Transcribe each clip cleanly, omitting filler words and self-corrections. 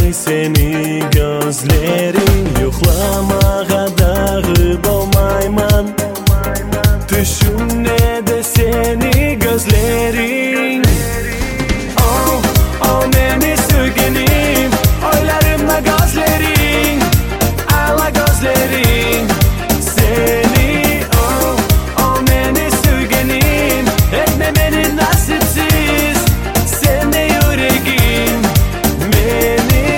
seni gözlerin, yoklamağa dağı dolmayman. Düşünne de seni gözlerin. Oh, oh beni sevgilim, oylarımla gözlerin, ala gözlerin. Seni, oh, oh beni sevgilim, etme beni nasipsiz, sen de yüreğim beni.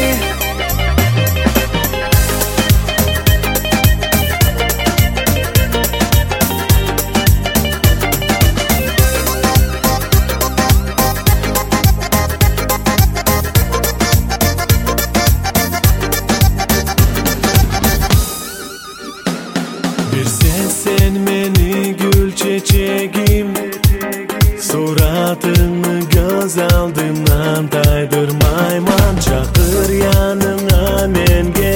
Bir sen beni gül çiçeğim, suratını göz aldımdan taydırmayman. Çağır yanına men